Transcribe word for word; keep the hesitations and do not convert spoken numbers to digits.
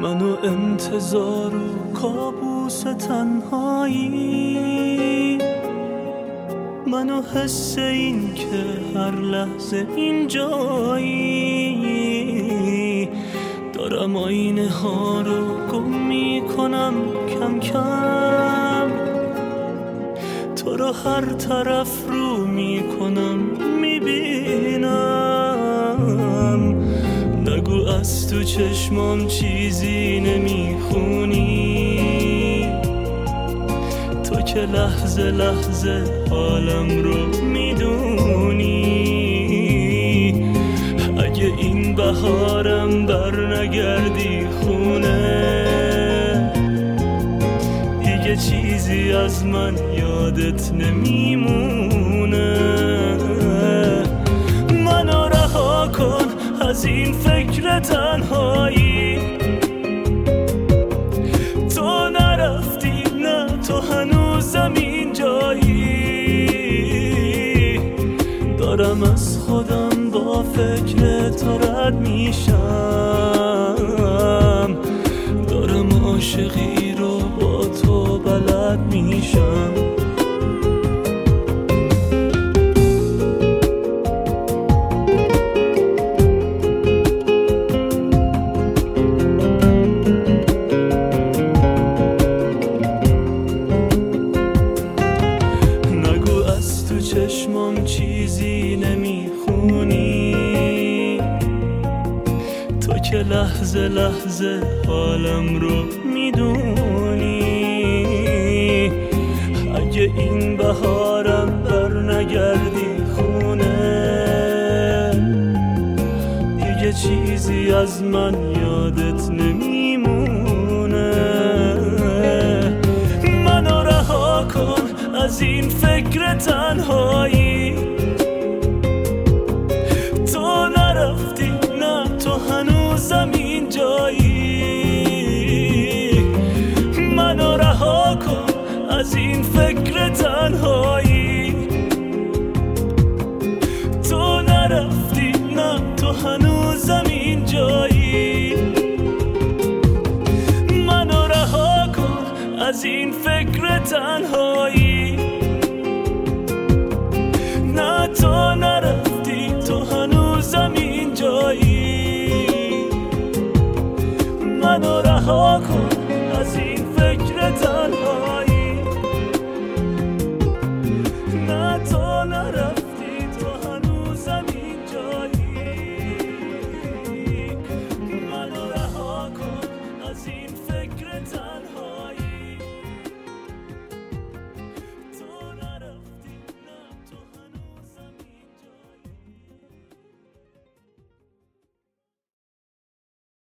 منو انتظار و کابوس تنهایی، منو حس این که هر لحظه اینجایی، دارم آینه ها رو گم میکنم کم کم، تو رو هر طرف رو میکنم میبینم، نگو از تو چشمام چیزی نمیخونی، تو که لحظه لحظه حالم رو میدونی، اگه این بهارم بر نگردی خونه، دیگه چیزی از من یادت نمیمونه، منو رها کن از این فکر تنهایی، تو نرفتی نه تو هنوزم اینجایی، دارم از خودم با فکر تو رد میشم، دارم عاشقی رو با تو بلد میشم. چشمام چیزی نمیخونی، تو که لحظه لحظه حالم رو میدونی، اگه این بهارم بر نگردی خونه، دیگه چیزی از من یادت نمیمونه، منو رها کن از این فکر تنهایی، تو نرفتی نه تو هنوزم اینجایی، منو رها کن از این فکر تنهایی، تو نرفتی نه تو هنوزم اینجایی، منو رها کن از این فکر تنهایی، نه تو نرفتی تو هنوزم اینجایی، منو رها کن از این